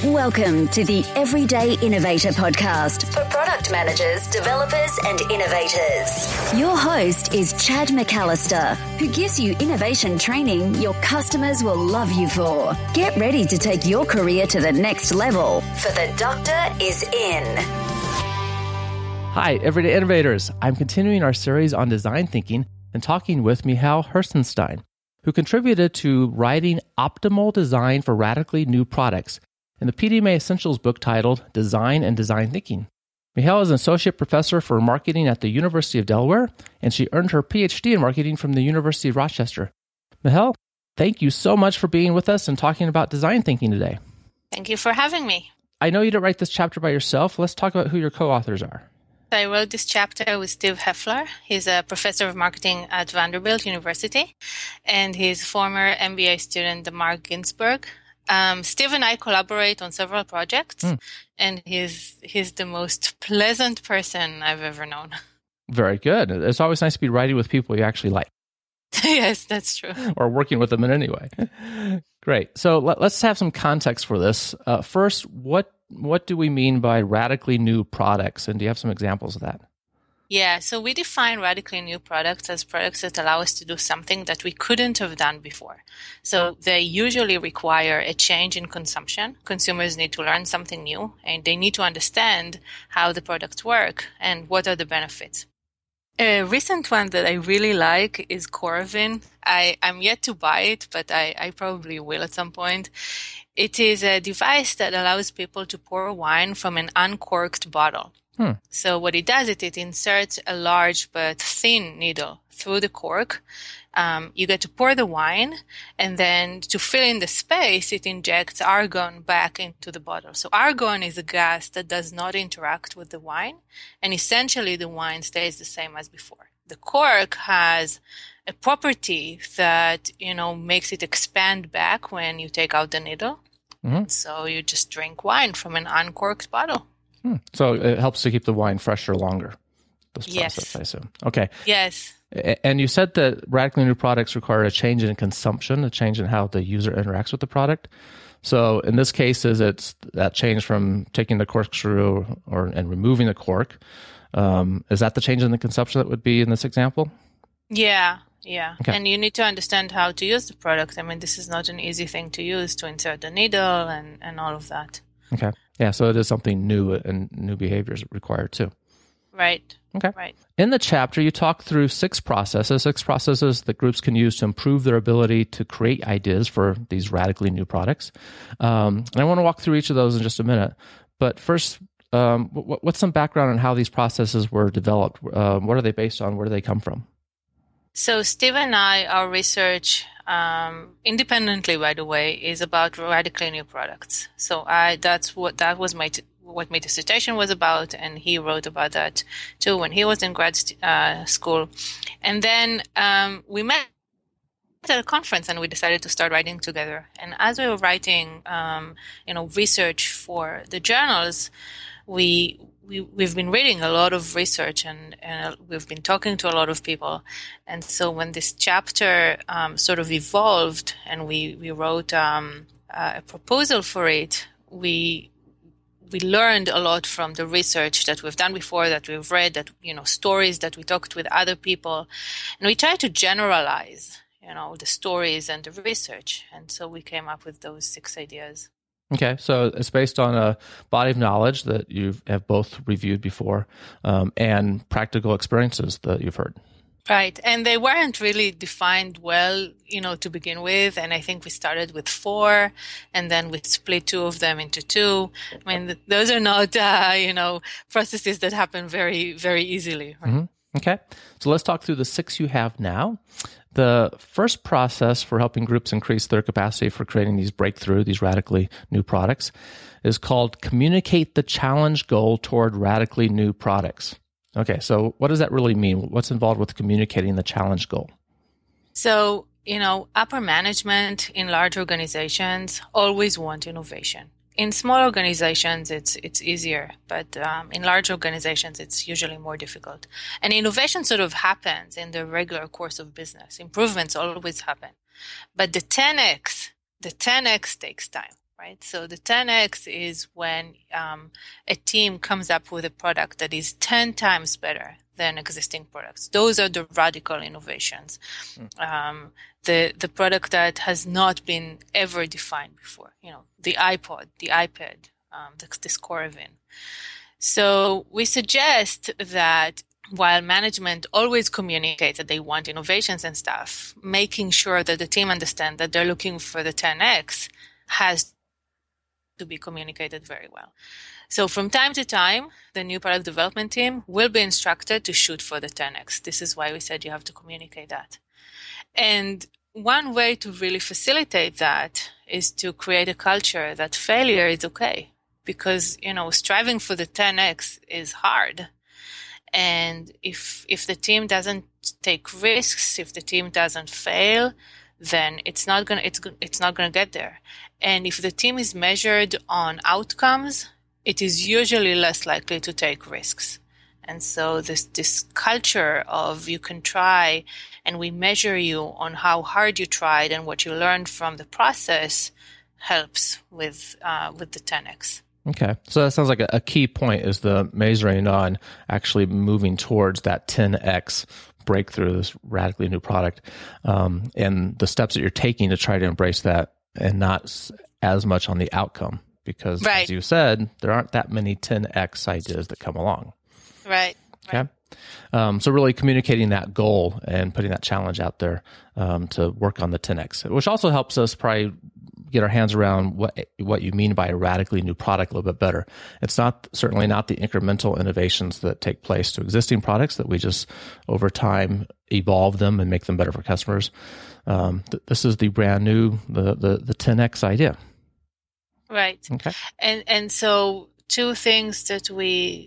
Welcome to the Everyday Innovator Podcast for product managers, developers, and innovators. Your host is Chad McAllister, who gives you innovation training your customers will love you for. Get ready to take your career to the next level, for the doctor is in. Hi, Everyday Innovators. I'm continuing our series on design thinking and talking with Michal Hersenstein, who contributed to writing Optimal Design for Radically New Products in the PDMA Essentials book titled Design and Design Thinking. Michal is an associate professor for marketing at the University of Delaware, and she earned her PhD in marketing from the University of Rochester. Michal, thank you so much for being with us and talking about design thinking today. Thank you for having me. I know you didn't write this chapter by yourself. Let's talk about who your co-authors are. I wrote this chapter with Steve Heffler. He's a professor of marketing at Vanderbilt University, and his former MBA student, Mark Ginsberg. Steve and I collaborate on several projects, and he's the most pleasant person I've ever known. Very good. It's always nice to be writing with people you actually like. Yes, that's true. Or working with them in any way. Great. So let's have some context for this. First, what do we mean by radically new products? And do you have some examples of that? Yeah, so we define radically new products as products that allow us to do something that we couldn't have done before. So they usually require a change in consumption. Consumers need to learn something new, and they need to understand how the products work and what are the benefits. A recent one that I really like is Coravin. I'm yet to buy it, but I probably will at some point. It is a device that allows people to pour wine from an uncorked bottle. So what it does, it inserts a large but thin needle through the cork. You get to pour the wine, and then to fill in the space, it injects argon back into the bottle. So argon is a gas that does not interact with the wine, and essentially the wine stays the same as before. The cork has a property that, makes it expand back when you take out the needle. So you just drink wine from an uncorked bottle. So it helps to keep the wine fresher longer. This yes. process, I assume. Okay. Yes. And you said that radically new products require a change in consumption, a change in how the user interacts with the product. So in this case, it's that change from taking the corkscrew and removing the cork. Is that the change in the consumption that would be in this example? Yeah. Okay. And you need to understand how to use the product. I mean, this is not an easy thing to use, to insert the needle and all of that. Okay. Yeah, so it is something new and new behaviors required too. Right. Okay. Right. In the chapter, you talk through six processes that groups can use to improve their ability to create ideas for these radically new products. And I want to walk through each of those in just a minute. But first, what's some background on how these processes were developed? What are they based on? Where do they come from? So Steve and I, our research, independently, by the way, is about radically new products. So that was what my dissertation was about, and he wrote about that too when he was in grad school. And then we met at a conference, and we decided to start writing together. And as we were writing, research for the journals, we've been reading a lot of research and we've been talking to a lot of people. And so when this chapter sort of evolved and we wrote a proposal for it, we learned a lot from the research that we've done before, that we've read, that, stories that we talked with other people. And we tried to generalize, the stories and the research. And so we came up with those 6 ideas. Okay, so it's based on a body of knowledge that you have both reviewed before and practical experiences that you've heard. Right, and they weren't really defined well, to begin with, and I think we started with 4, and then we split 2 of them into 2. I mean, those are not, processes that happen very, very easily. Right? Mm-hmm. Okay, so let's talk through the 6 you have now. The first process for helping groups increase their capacity for creating these radically new products is called communicate the challenge goal toward radically new products. Okay, so what does that really mean? What's involved with communicating the challenge goal? So, upper management in large organizations always want innovation. In small organizations, it's easier, but in large organizations, it's usually more difficult. And innovation sort of happens in the regular course of business. Improvements always happen. But the 10x takes time, right? So the 10x is when a team comes up with a product that is 10 times better than existing products. Those are the radical innovations. The product that has not been ever defined before, the iPod, the iPad, this Coravin. So we suggest that while management always communicates that they want innovations and stuff, making sure that the team understand that they're looking for the 10x has to be communicated very well. So from time to time, the new product development team will be instructed to shoot for the 10x. This is why we said you have to communicate that. And one way to really facilitate that is to create a culture that failure is okay. Because, striving for the 10x is hard. And if the team doesn't take risks, if the team doesn't fail, then it's not gonna get there. And if the team is measured on outcomes, it is usually less likely to take risks. And so this culture of you can try, and we measure you on how hard you tried and what you learned from the process helps with the 10x. Okay. So that sounds like a key point is the measuring on actually moving towards that 10x breakthrough, this radically new product, and the steps that you're taking to try to embrace that and not as much on the outcome. Because as you said, there aren't that many 10x ideas that come along. Right. Okay. So really communicating that goal and putting that challenge out there to work on the 10x, which also helps us probably get our hands around what you mean by a radically new product a little bit better. It's certainly not the incremental innovations that take place to existing products that we just over time evolve them and make them better for customers. This is the brand new, the 10x idea. Right. Okay. And so two things that we've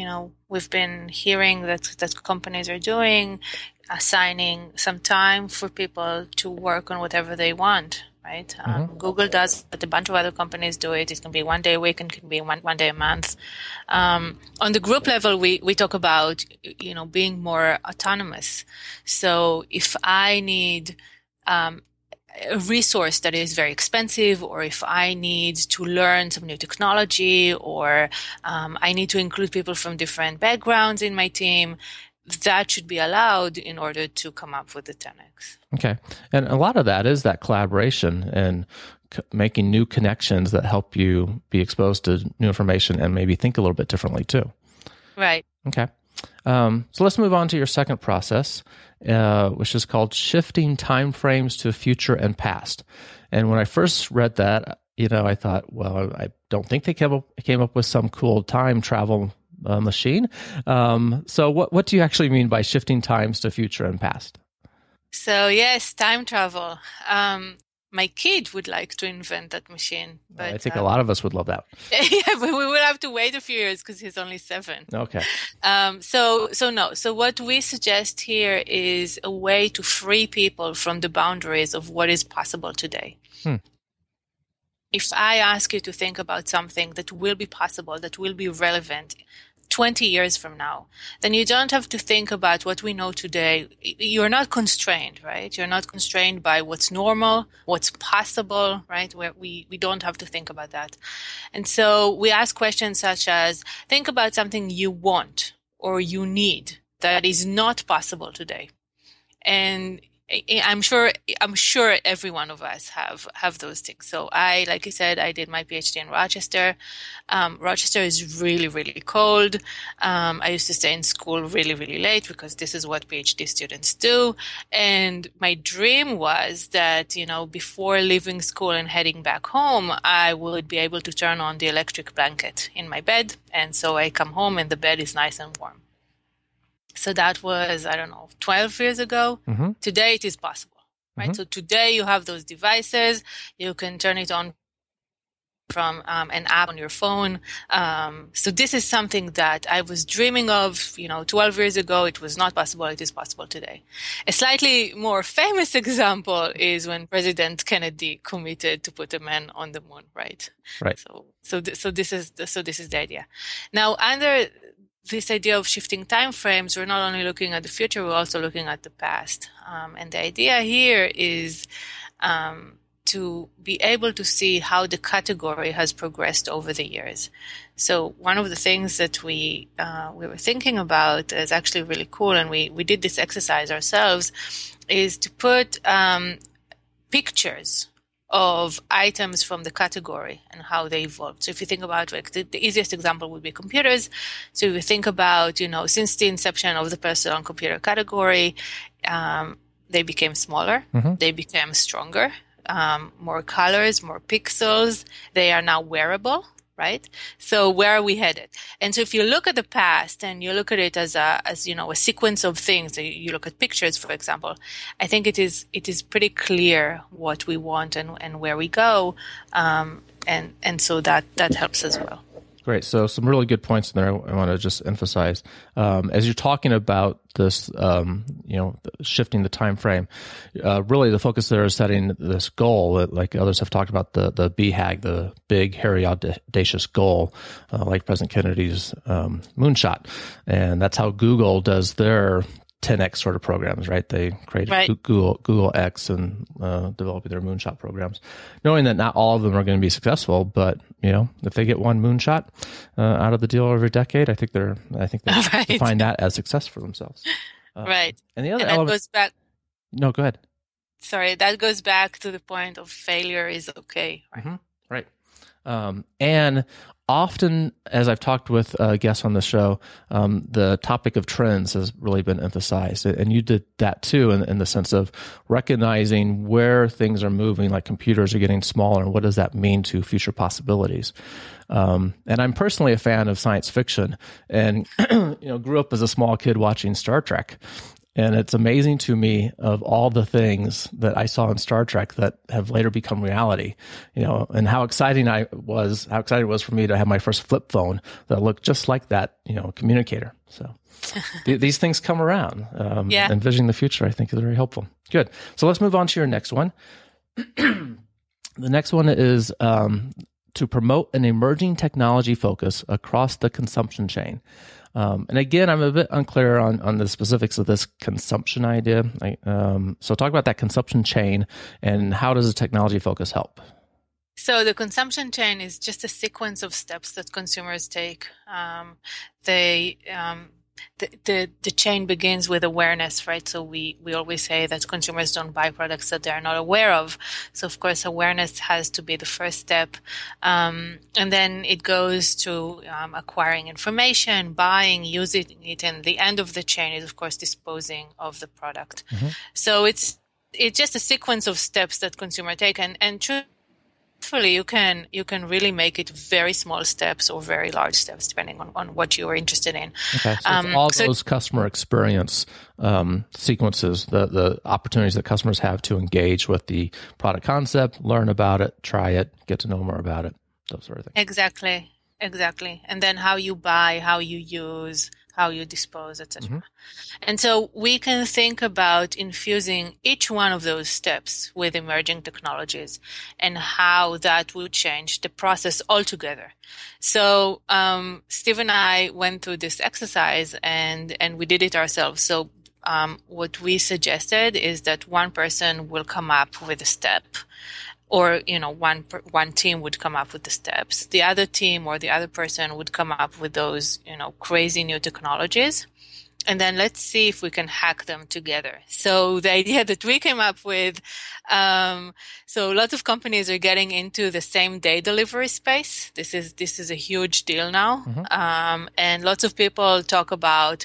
been hearing that companies are doing, assigning some time for people to work on whatever they want. Right. Google does, but a bunch of other companies do it. It can be 1 day a week and can be one day a month. On the group level, we talk about, being more autonomous. So if I need a resource that is very expensive, or if I need to learn some new technology, or I need to include people from different backgrounds in my team, that should be allowed in order to come up with the 10x. Okay. And a lot of that is that collaboration and making new connections that help you be exposed to new information and maybe think a little bit differently too. Right. Okay. So let's move on to your second process, which is called shifting timeframes to future and past. And when I first read that, I thought, well, I don't think they came up with some cool time travel machine. So what do you actually mean by shifting times to future and past? So yes, time travel. My kid would like to invent that machine. But I think a lot of us would love that. Yeah, but we will have to wait a few years because he's only 7. Okay. So no. So what we suggest here is a way to free people from the boundaries of what is possible today. If I ask you to think about something that will be possible, that will be relevant 20 years from now, then you don't have to think about what we know today. You're not constrained, right? You're not constrained by what's normal, what's possible, right? Where we don't have to think about that. And so we ask questions such as, think about something you want or you need that is not possible today. And I'm sure every one of us have those things. So like you said, I did my PhD in Rochester. Rochester is really, really cold. I used to stay in school really, really late because this is what PhD students do. And my dream was that, before leaving school and heading back home, I would be able to turn on the electric blanket in my bed. And so I come home and the bed is nice and warm. So that was, 12 years ago. Mm-hmm. Today it is possible, right? Mm-hmm. So today you have those devices. You can turn it on from an app on your phone. So this is something that I was dreaming of, 12 years ago. It was not possible. It is possible today. A slightly more famous example is when President Kennedy committed to put a man on the moon, right? Right. So this is the idea. Now, under this idea of shifting time frames, we're not only looking at the future, we're also looking at the past. And the idea here is to be able to see how the category has progressed over the years. So one of the things that we were thinking about is actually really cool, and we did this exercise ourselves, is to put pictures of items from the category and how they evolved. So if you think about, like, the easiest example would be computers. So if you think about, since the inception of the personal computer category, they became smaller, they became stronger, more colors, more pixels. They are now wearable, right? So where are we headed? And so if you look at the past and you look at it as a sequence of things, you look at pictures, for example, I think it is pretty clear what we want and where we go. And so that helps as well. Great. So some really good points in there I want to just emphasize. As you're talking about this, shifting the time frame, really the focus there is setting this goal, like others have talked about, the BHAG, the big, hairy, audacious goal, like President Kennedy's moonshot. And that's how Google does their 10X sort of programs, right? They created Google X and developing their moonshot programs, knowing that not all of them are going to be successful. But if they get one moonshot out of the deal over a decade, I think they define that as success for themselves. Right. And the other element goes back. No, go ahead. Sorry, that goes back to the point of failure is okay. Right. Right. And often, as I've talked with guests on the show, the topic of trends has really been emphasized. And you did that too, in the sense of recognizing where things are moving, like computers are getting smaller, and what does that mean to future possibilities. And I'm personally a fan of science fiction, and grew up as a small kid watching Star Trek. And it's amazing to me of all the things that I saw in Star Trek that have later become reality, and how exciting it was for me to have my first flip phone that looked just like that, communicator. So these things come around. Envisioning the future, I think, is very helpful. Good. So let's move on to your next one. The next one is to promote an emerging technology focus across the consumption chain. And again, I'm a bit unclear on the specifics of this consumption idea. So talk about that consumption chain and how does the technology focus help? So the consumption chain is just a sequence of steps that consumers take. The chain begins with awareness, right? So we always say that consumers don't buy products that they are not aware of. So of course, awareness has to be the first step. And then it goes to acquiring information, buying, using it. And the end of the chain is, of course, disposing of the product. So it's just a sequence of steps that consumers take. And truthfully, you can really make it very small steps or very large steps, depending on what you are interested in. Okay, so those customer experience sequences, the opportunities that customers have to engage with the product concept, learn about it, try it, get to know more about it, those sort of things. Exactly. And then how you buy, how you use, how you dispose, etc. And so we can think about infusing each one of those steps with emerging technologies and how that would change the process altogether. So Steve and I went through this exercise and we did it ourselves. So what we suggested is that one person will come up with a step, or one team would come up with the steps. The other team or the other person would come up with those crazy new technologies, and then let's see if we can hack them together. So the idea that we came up with, so lots of companies are getting into the same day delivery space. This is a huge deal now, and lots of people talk about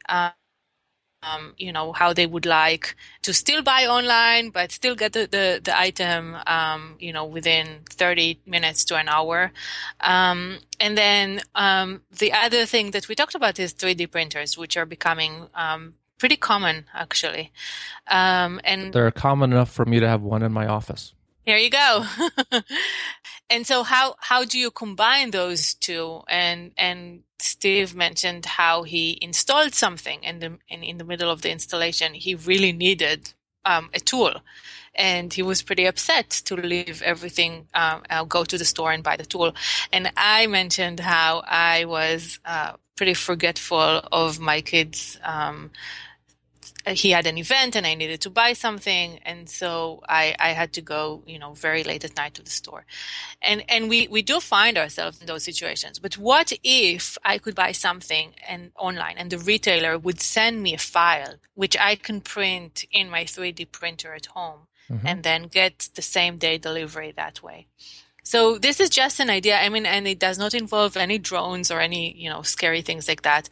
how they would like to still buy online, but still get the item, within 30 minutes to an hour. And then the other thing that we talked about is 3D printers, which are becoming pretty common, actually. And they're common enough for me to have one in my office. Here you go. And so how do you combine those two? And Steve mentioned how he installed something, and in the middle of the installation, he really needed a tool. And he was pretty upset to leave everything, go to the store and buy the tool. And I mentioned how I was pretty forgetful of my kids' he had an event and I needed to buy something. And so I had to go, very late at night to the store. And we do find ourselves in those situations. But what if I could buy something online and the retailer would send me a file, which I can print in my 3D printer at home and then get the same day delivery that way? So this is just an idea. I mean, and it does not involve any drones or any, scary things like that.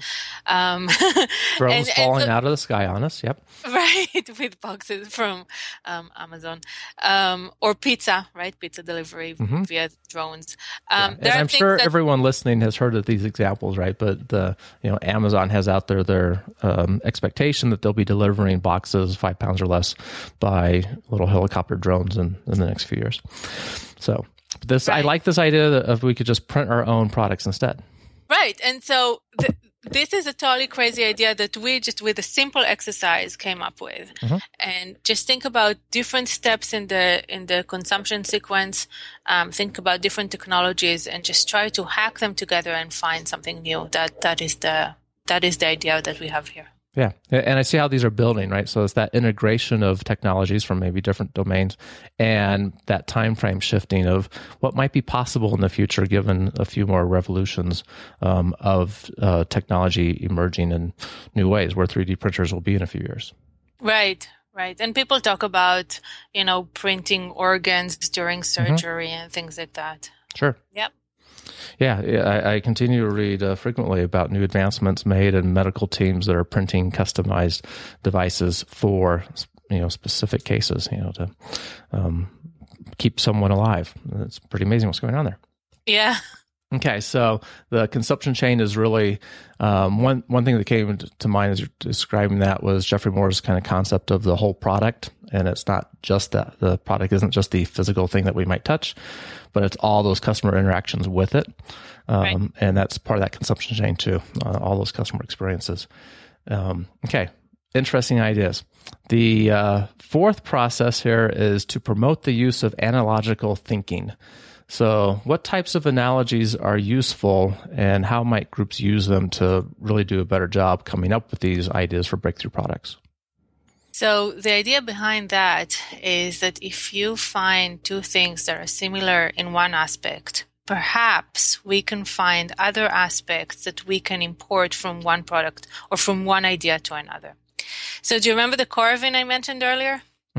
Drones falling out of the sky on us. Yep. Right. With boxes from Amazon, or pizza, right? Pizza delivery via drones. And I'm sure everyone listening has heard of these examples, right? But Amazon has out there their expectation that they'll be delivering boxes 5 pounds or less by little helicopter drones in the next few years. So I like this idea of we could just print our own products instead. Right. And so this is a totally crazy idea that we just with a simple exercise came up with. And just think about different steps in the consumption sequence, think about different technologies and just try to hack them together and find something new. That is the idea that we have here. Yeah. And I see how these are building, right? So it's that integration of technologies from maybe different domains and that time frame shifting of what might be possible in the future, given a few more revolutions of technology emerging in new ways where 3D printers will be in a few years. Right. Right. And people talk about, printing organs during surgery and things like that. Sure. Yep. Yeah, I continue to read frequently about new advancements made in medical teams that are printing customized devices for specific cases, to keep someone alive. It's pretty amazing what's going on there. Yeah. Okay, so the consumption chain is really one thing that came to mind as you're describing that was Geoffrey Moore's kind of concept of the whole product, and it's not just that the product isn't just the physical thing that we might touch, but it's all those customer interactions with it, right. And that's part of that consumption chain too. All those customer experiences. Okay, interesting ideas. The fourth process here is to promote the use of analogical thinking. So what types of analogies are useful and how might groups use them to really do a better job coming up with these ideas for breakthrough products? So the idea behind that is that if you find two things that are similar in one aspect, perhaps we can find other aspects that we can import from one product or from one idea to another. So do you remember the Coravin I mentioned earlier?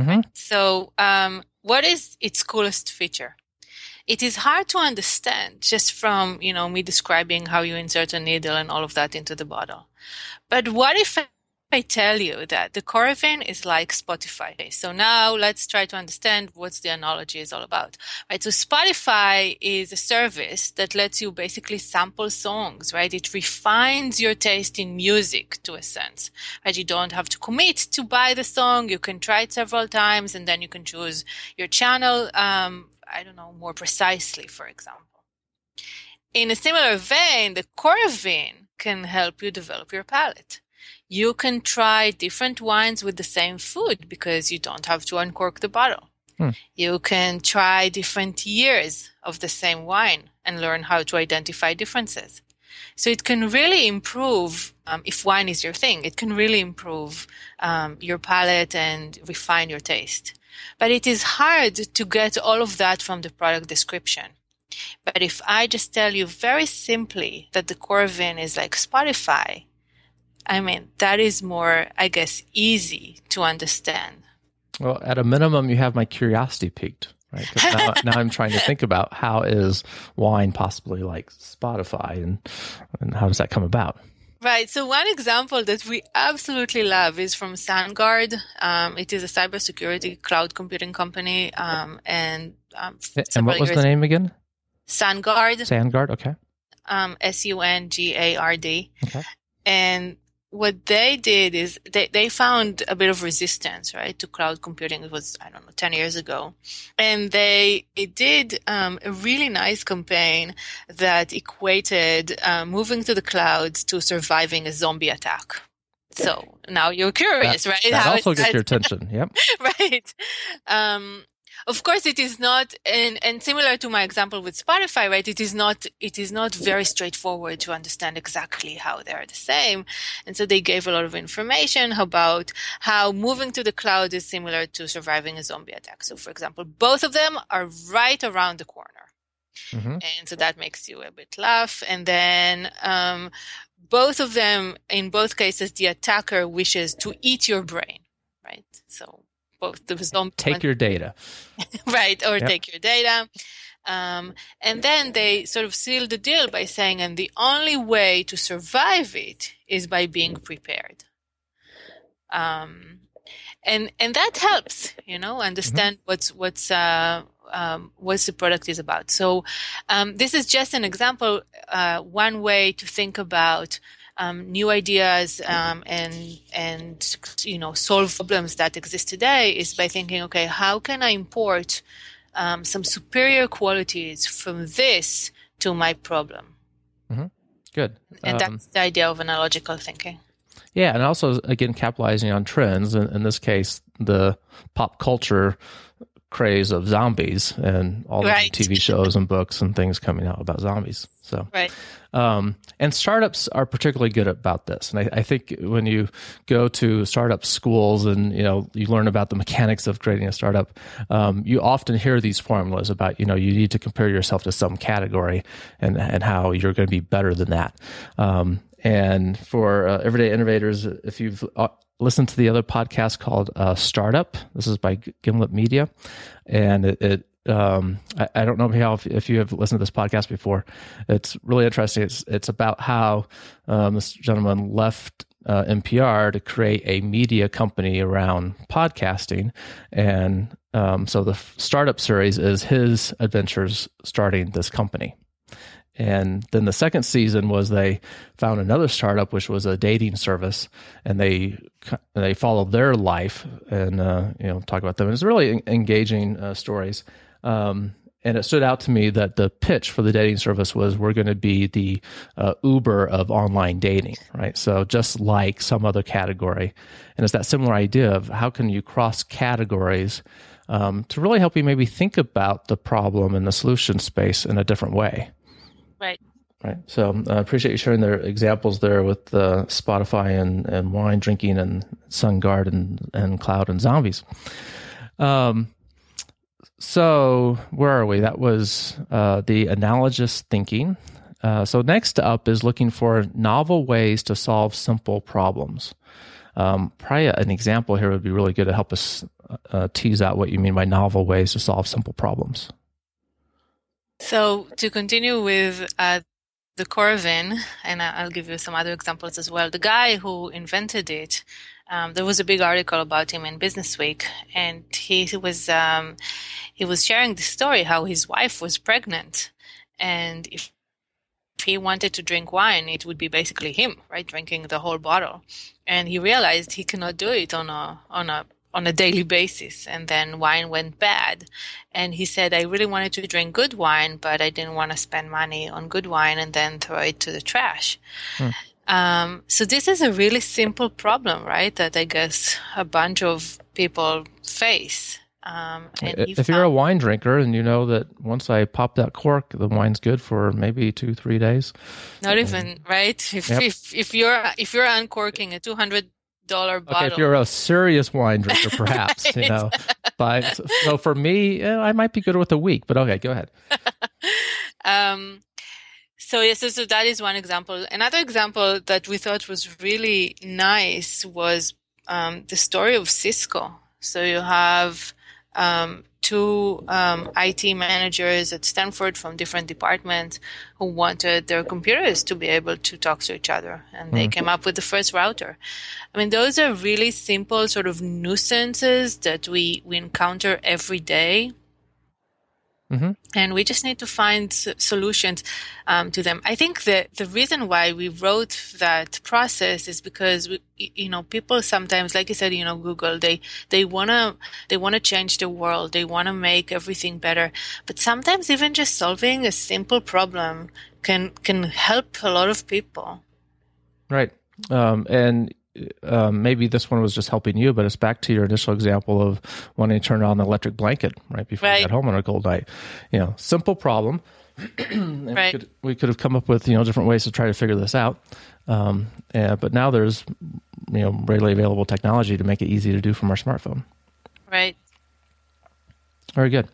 So what is its coolest feature? It is hard to understand just from, me describing how you insert a needle and all of that into the bottle. But what if I tell you that the Coravin is like Spotify? So now let's try to understand what the analogy is all about. Right? So Spotify is a service that lets you basically sample songs, right? It refines your taste in music to a sense. Right? You don't have to commit to buy the song. You can try it several times and then you can choose your channel, more precisely, for example. In a similar vein, the Coravin can help you develop your palate. You can try different wines with the same food because you don't have to uncork the bottle. You can try different years of the same wine and learn how to identify differences. So it can really improve, if wine is your thing, it can really improve your palate and refine your taste. But it is hard to get all of that from the product description. But if I just tell you very simply that the Coravin is like Spotify, that is more, easy to understand. Well, at a minimum, you have my curiosity piqued, right? 'Cause now I'm trying to think about how is wine possibly like Spotify and how does that come about? Right. So one example that we absolutely love is from SandGuard. It is a cybersecurity cloud computing company. And what was the name again? SandGuard. SandGuard. Okay. SUNGARD. Okay. And what they did is they found a bit of resistance, right, to cloud computing. It was, 10 years ago. And they did a really nice campaign that equated moving to the clouds to surviving a zombie attack. So now you're curious, right? That also gets your attention. Yep. Right. of course, it is not, and similar to my example with Spotify, right? It is not very straightforward to understand exactly how they are the same. And so they gave a lot of information about how moving to the cloud is similar to surviving a zombie attack. So, for example, both of them are right around the corner. Mm-hmm. And so that makes you a bit laugh. And then, both of them, in both cases, the attacker wishes to eat your brain, right? So both the zombie take your data, right, or take your data, and then they sort of seal the deal by saying, and the only way to survive it is by being prepared. And that helps, understand mm-hmm. What the product is about. So this is just an example, one way to think about new ideas and solve problems that exist today is by thinking, okay, how can I import some superior qualities from this to my problem? Mm-hmm. Good. And that's the idea of analogical thinking. Yeah, and also, again, capitalizing on trends. In this case, the pop culture craze of zombies and all right. the TV shows and books and things coming out about zombies. So, right. And startups are particularly good about this. And I think when you go to startup schools and you learn about the mechanics of creating a startup, you often hear these formulas about you need to compare yourself to some category and how you're going to be better than that. And for Everyday Innovators, if you've listened to the other podcast called Startup, this is by Gimlet Media, and I don't know if you have listened to this podcast before. It's really interesting. It's about how this gentleman left NPR to create a media company around podcasting, and so the Startup series is his adventures starting this company. And then the second season was they found another startup, which was a dating service, and they followed their life and talk about them. And it's really engaging stories. And it stood out to me that the pitch for the dating service was, we're going to be the Uber of online dating, right? So just like some other category. And it's that similar idea of how can you cross categories to really help you maybe think about the problem and the solution space in a different way. Right. Right. So I appreciate you sharing their examples there with Spotify and wine drinking and SunGuard and cloud and zombies. So where are we? That was the analogous thinking. So next up is looking for novel ways to solve simple problems. Probably an example here would be really good to help us tease out what you mean by novel ways to solve simple problems. So to continue with the Corvin, and I'll give you some other examples as well. The guy who invented it, there was a big article about him in Business Week, and he was sharing the story how his wife was pregnant, and if he wanted to drink wine, it would be basically him, right, drinking the whole bottle, and he realized he cannot do it on a daily basis. And then wine went bad. And he said, I really wanted to drink good wine, but I didn't want to spend money on good wine and then throw it to the trash. So this is a really simple problem, right? That I guess a bunch of people face. If you're a wine drinker and you know that once I pop that cork, the wine's good for maybe 2-3 days. Not even, right? If you're uncorking a $200 bottle. Okay, if you're a serious wine drinker, perhaps, right. But so for me, I might be good with a week, but okay, go ahead. So that is one example. Another example that we thought was really nice was the story of Cisco. So you have two IT managers at Stanford from different departments who wanted their computers to be able to talk to each other. And they came up with the first router. I mean, those are really simple sort of nuisances that we encounter every day. Mm-hmm. And we just need to find solutions to them. I think that the reason why we wrote that process is because people sometimes, like you said, Google, they wanna change the world, they wanna make everything better. But sometimes even just solving a simple problem can help a lot of people. Right. And maybe this one was just helping you, but it's back to your initial example of wanting to turn on the electric blanket right before you get home on a cold night. Simple problem. And we could have come up with different ways to try to figure this out. But now there's readily available technology to make it easy to do from our smartphone. Right. Very good.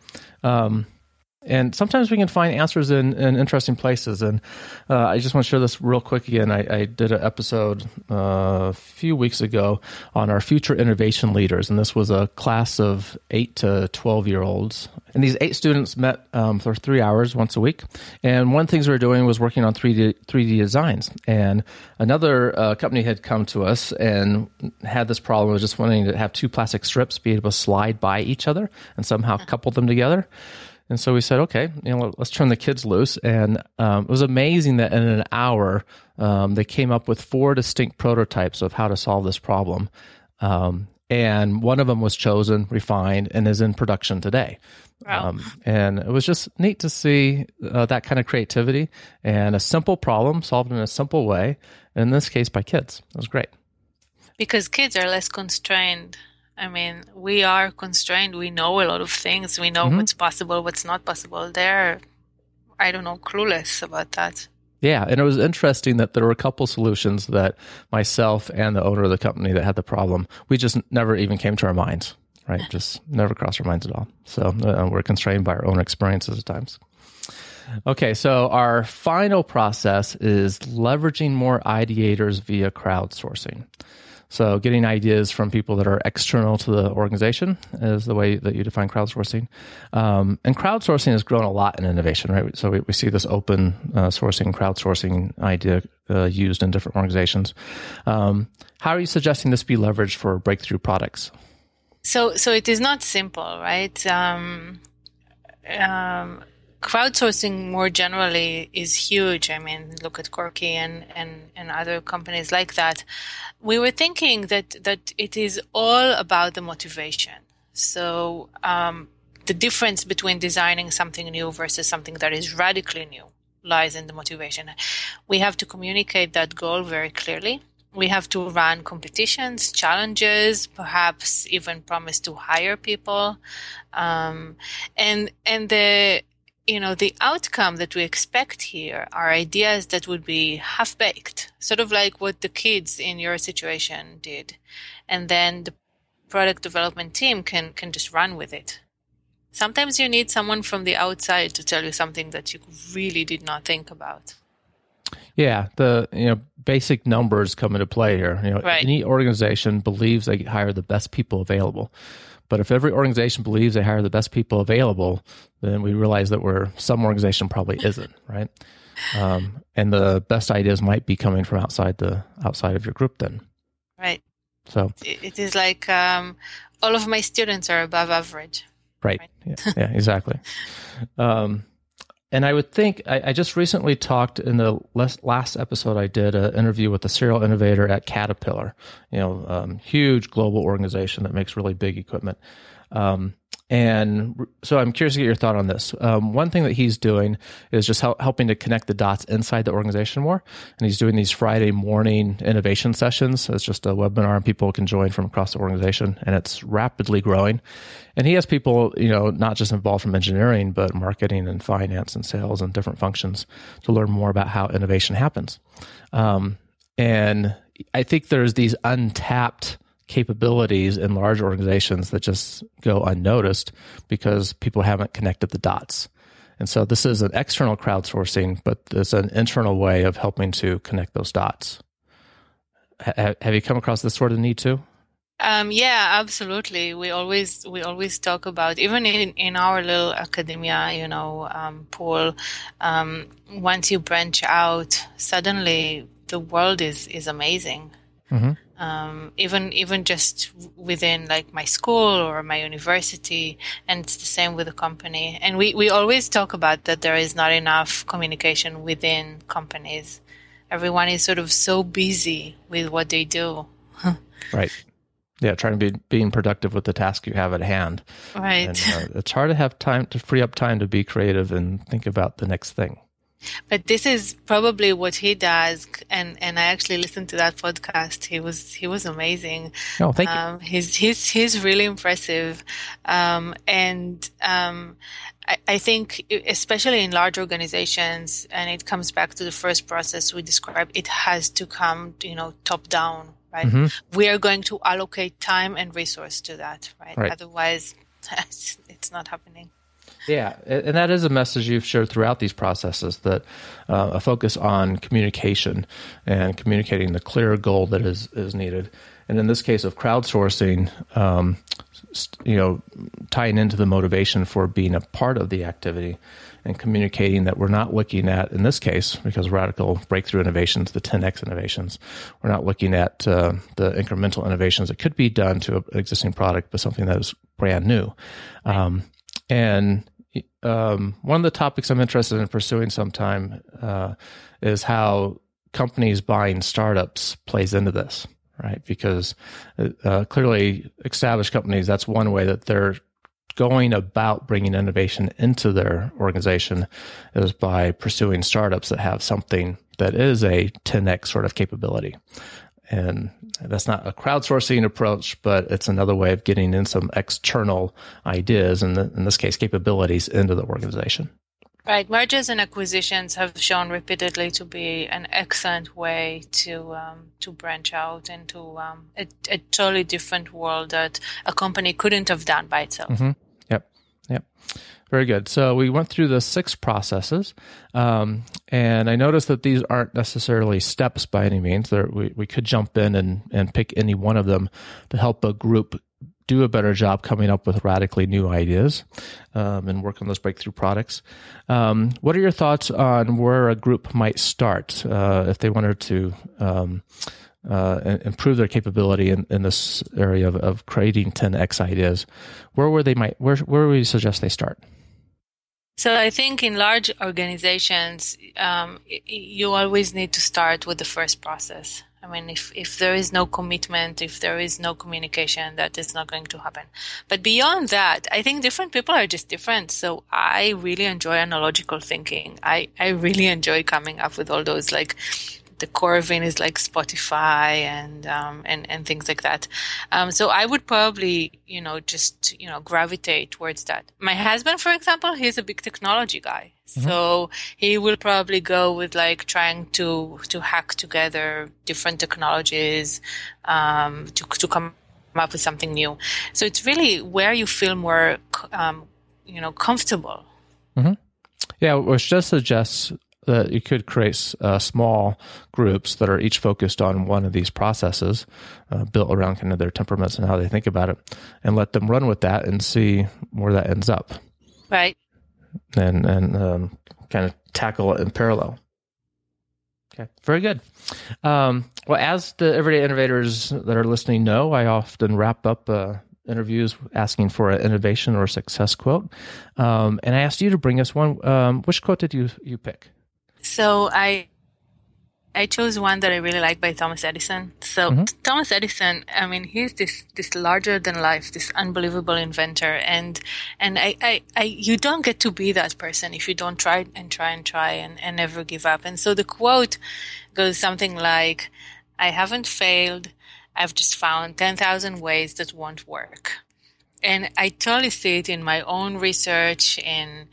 And sometimes we can find answers in interesting places. And I just want to share this real quick again. I did an episode a few weeks ago on our future innovation leaders. And this was a class of 8 to 12-year-olds. And these 8 students met for 3 hours once a week. And one of the things we were doing was working on 3D designs. And another company had come to us and had this problem of just wanting to have 2 plastic strips be able to slide by each other and somehow couple them together. And so we said, okay, let's turn the kids loose. And it was amazing that in an hour, they came up with 4 distinct prototypes of how to solve this problem. And one of them was chosen, refined, and is in production today. Wow. And it was just neat to see that kind of creativity and a simple problem solved in a simple way, and in this case by kids. It was great. Because kids are less constrained. I mean, we are constrained. We know a lot of things. We know what's possible, what's not possible. They're, clueless about that. Yeah, and it was interesting that there were a couple solutions that myself and the owner of the company that had the problem, we just never even came to our minds, right? Just never crossed our minds at all. So we're constrained by our own experiences at times. Okay, so our final process is leveraging more ideators via crowdsourcing. So getting ideas from people that are external to the organization is the way that you define crowdsourcing. And crowdsourcing has grown a lot in innovation, right? So we see this open sourcing, crowdsourcing idea used in different organizations. How are you suggesting this be leveraged for breakthrough products? So it is not simple, right? Crowdsourcing more generally is huge. I mean, look at Corky and other companies like that. We were thinking that it is all about the motivation. So the difference between designing something new versus something that is radically new lies in the motivation. We have to communicate that goal very clearly. We have to run competitions, challenges, perhaps even promise to hire people, and the outcome that we expect here are ideas that would be half-baked, sort of like what the kids in your situation did. And then the product development team can just run with it. Sometimes you need someone from the outside to tell you something that you really did not think about. Yeah, the basic numbers come into play here. Right. Any organization believes they hire the best people available. But if every organization believes they hire the best people available, then we realize that some organization probably isn't, right? And the best ideas might be coming from outside of your group then. Right. So it is like all of my students are above average. Right. Yeah, exactly. And I would think, I just recently talked in the last episode I did an interview with a serial innovator at Caterpillar, huge global organization that makes really big equipment. And so I'm curious to get your thought on this. One thing that he's doing is just helping to connect the dots inside the organization more. And he's doing these Friday morning innovation sessions. So it's just a webinar and people can join from across the organization. And it's rapidly growing. And he has people, not just involved from engineering, but marketing and finance and sales and different functions to learn more about how innovation happens. And I think there's these untapped capabilities in large organizations that just go unnoticed because people haven't connected the dots. And so this is an external crowdsourcing, but it's an internal way of helping to connect those dots. Have you come across this sort of need too? Yeah, absolutely. We always talk about, even in our little academia, pool, once you branch out, suddenly the world is amazing. Mm-hmm. Even just within like my school or my university, and it's the same with the company. And we always talk about that there is not enough communication within companies. Everyone is sort of so busy with what they do. Right. Yeah, trying to be being productive with the task you have at hand. Right. And, it's hard to have time to free up time to be creative and think about the next thing. But this is probably what he does, and I actually listened to that podcast. He was amazing. Oh, thank you. He's really impressive, I think, especially in large organizations, and it comes back to the first process we described. It has to come, top down, right? Mm-hmm. We are going to allocate time and resource to that, right? Otherwise, it's not happening. Yeah, and that is a message you've shared throughout these processes, that a focus on communication and communicating the clear goal that is needed. And in this case of crowdsourcing, tying into the motivation for being a part of the activity and communicating that we're not looking at, in this case, because radical breakthrough innovations, the 10X innovations, we're not looking at the incremental innovations that could be done to an existing product, but something that is brand new. And one of the topics I'm interested in pursuing sometime is how companies buying startups plays into this, right? Because clearly established companies, that's one way that they're going about bringing innovation into their organization, is by pursuing startups that have something that is a 10X sort of capability. And that's not a crowdsourcing approach, but it's another way of getting in some external ideas, and in this case, capabilities, into the organization. Right. Mergers and acquisitions have shown repeatedly to be an excellent way to branch out into a totally different world that a company couldn't have done by itself. Mm-hmm. Yep. Very good. So we went through the 6 processes, and I noticed that these aren't necessarily steps by any means. We could jump in and pick any one of them to help a group do a better job coming up with radically new ideas and work on those breakthrough products. What are your thoughts on where a group might start if they wanted to improve their capability in this area of creating 10X ideas? Where would you suggest they start? So I think in large organizations, you always need to start with the first process. I mean, if there is no commitment, if there is no communication, that is not going to happen. But beyond that, I think different people are just different. So I really enjoy analogical thinking. I really enjoy coming up with all those, like, the core of it is like Spotify and things like that. So I would probably, just gravitate towards that. My husband, for example, he's a big technology guy. Mm-hmm. So he will probably go with like trying to hack together different technologies to come up with something new. So it's really where you feel more comfortable. Mm-hmm. Yeah, which just suggests that you could create small groups that are each focused on one of these processes, built around kind of their temperaments and how they think about it, and let them run with that and see where that ends up. Right. And kind of tackle it in parallel. Okay, very good. Well, as the everyday innovators that are listening know, I often wrap up interviews asking for an innovation or success quote. And I asked you to bring us one. Which quote did you pick? So I chose one that I really like by Thomas Edison. So mm-hmm. Thomas Edison, I mean, he's this larger than life, this unbelievable inventor, and you don't get to be that person if you don't try and never give up. And so the quote goes something like, "I haven't failed. I've just found 10,000 ways that won't work." And I totally see it in my own research, in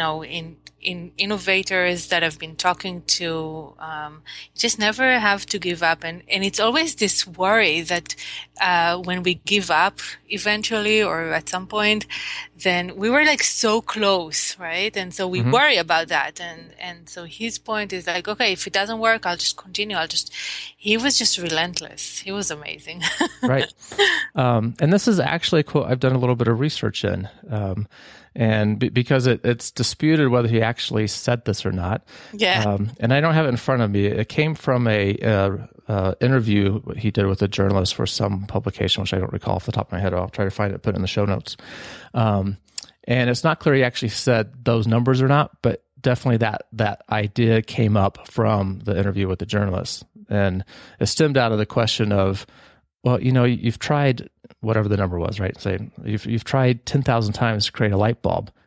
innovators that I've been talking to. You just never have to give up. And it's always this worry that when we give up eventually or at some point, then we were like so close, right? And so we mm-hmm. worry about that. And so his point is like, okay, if it doesn't work, I'll just continue. He was just relentless. He was amazing. Right. And this is actually a quote I've done a little bit of research in. And because it's disputed whether he actually said this or not. Yeah. And I don't have it in front of me. It came from a interview he did with a journalist for some publication, which I don't recall off the top of my head. I'll try to find it, put it in the show notes. And it's not clear he actually said those numbers or not, but definitely that idea came up from the interview with the journalist. And it stemmed out of the question of, well, you've tried whatever the number was, right? Say you've tried 10,000 times to create a light bulb.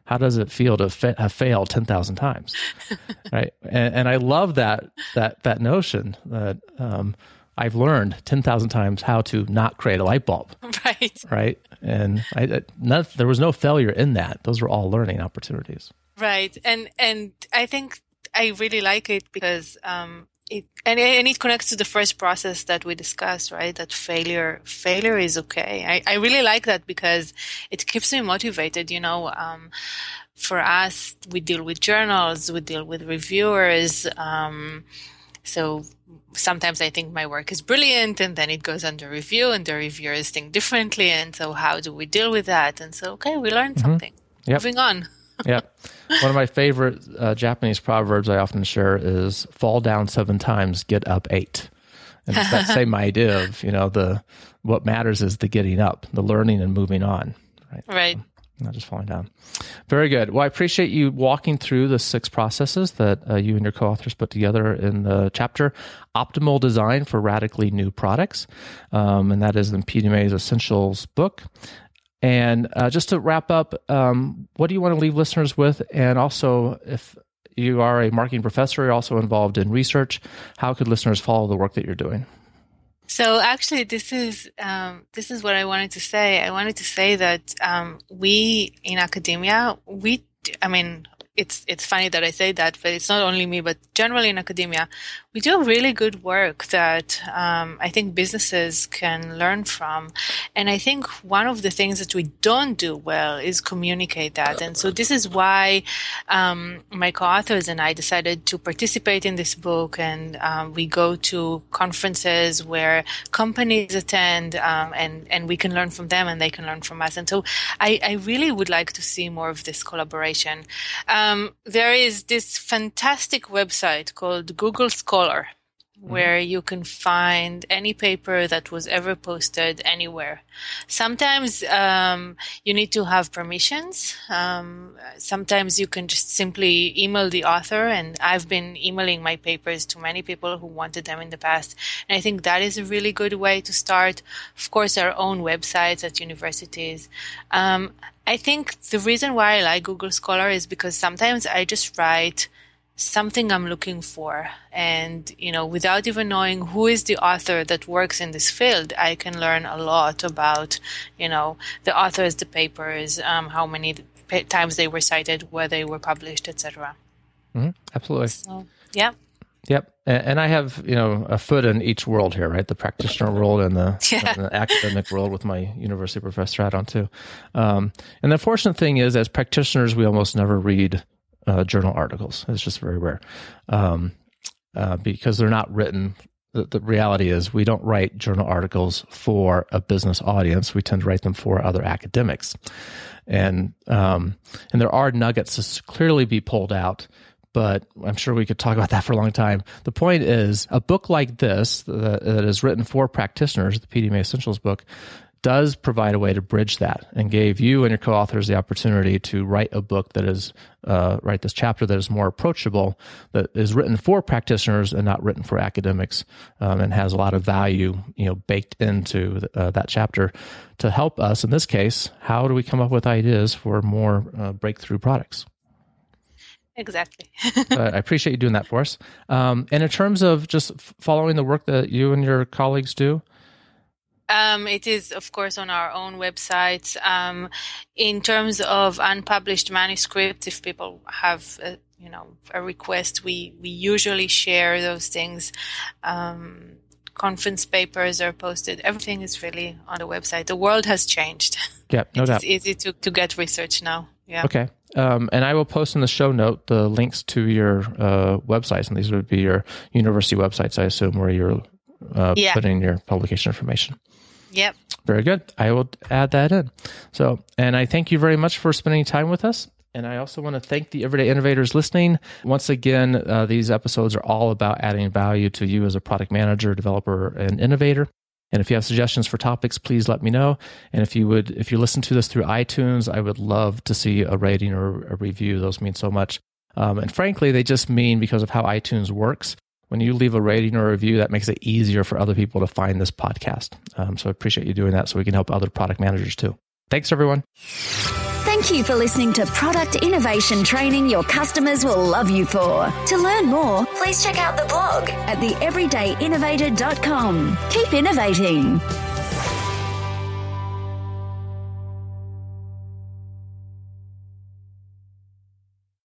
how does it feel to have failed 10,000 times, right? And I love that notion that I've learned 10,000 times how to not create a light bulb, right? And there was no failure in that. Those were all learning opportunities, right? And I think I really like it because it connects to the first process that we discussed, right? That failure is okay. I really like that because it keeps me motivated. For us, we deal with journals, we deal with reviewers. So sometimes I think my work is brilliant, and then it goes under review, and the reviewers think differently. And so how do we deal with that? And so, okay, we learned something. Yep. Moving on. Yep. One of my favorite Japanese proverbs I often share is fall down 7 times, get up 8. And it's that same idea of, what matters is the getting up, the learning and moving on. Right. Not just falling down. Very good. Well, I appreciate you walking through the 6 processes that you and your co-authors put together in the chapter, Optimal Design for Radically New Products. And that is in PDMA's Essentials book. And just to wrap up, what do you want to leave listeners with? And also, if you are a marketing professor, you're also involved in research, how could listeners follow the work that you're doing? So actually, this is what I wanted to say. I wanted to say that we in academia, it's funny that I say that, but it's not only me, but generally in academia, we do really good work that I think businesses can learn from. And I think one of the things that we don't do well is communicate that. And so this is why my co-authors and I decided to participate in this book. And we go to conferences where companies attend, and we can learn from them and they can learn from us. And so I really would like to see more of this collaboration. There is this fantastic website called Google Scholar, where you can find any paper that was ever posted anywhere. Sometimes you need to have permissions. Sometimes you can just simply email the author, and I've been emailing my papers to many people who wanted them in the past. And I think that is a really good way to start. Of course, our own websites at universities. I think the reason why I like Google Scholar is because sometimes I just write something I'm looking for. And, without even knowing who is the author that works in this field, I can learn a lot about, the authors, the papers, how many times they were cited, where they were published, etc. Absolutely. So, yeah. Yep. And I have, a foot in each world here, right? The practitioner world and the academic world with my university professor hat on too. And the fortunate thing is, as practitioners, we almost never read journal articles. It's just very rare because they're not written. The reality is we don't write journal articles for a business audience. We tend to write them for other academics. And there are nuggets to clearly be pulled out, but I'm sure we could talk about that for a long time. The point is, a book like this that is written for practitioners, the PDMA Essentials book, does provide a way to bridge that and gave you and your co-authors the opportunity to write a book that is, write this chapter that is more approachable, that is written for practitioners and not written for academics, and has a lot of value, baked into that chapter to help us. In this case, how do we come up with ideas for more breakthrough products? Exactly. I appreciate you doing that for us. And in terms of just following the work that you and your colleagues do, it is, of course, on our own websites. In terms of unpublished manuscripts, if people have a request, we usually share those things. Conference papers are posted. Everything is really on the website. The world has changed. Yeah, no doubt. It's easy to get research now. Yeah. Okay. And I will post in the show note the links to your websites, and these would be your university websites, I assume, where you're putting your publication information. Yep. Very good. I will add that in. And I thank you very much for spending time with us. And I also want to thank the Everyday Innovators listening. Once again, these episodes are all about adding value to you as a product manager, developer, and innovator. And if you have suggestions for topics, please let me know. And if you listen to this through iTunes, I would love to see a rating or a review. Those mean so much. And frankly, they just mean because of how iTunes works. When you leave a rating or a review, that makes it easier for other people to find this podcast. So I appreciate you doing that so we can help other product managers too. Thanks, everyone. Thank you for listening to product innovation training your customers will love you for. To learn more, please check out the blog at theeverydayinnovator.com. Keep innovating.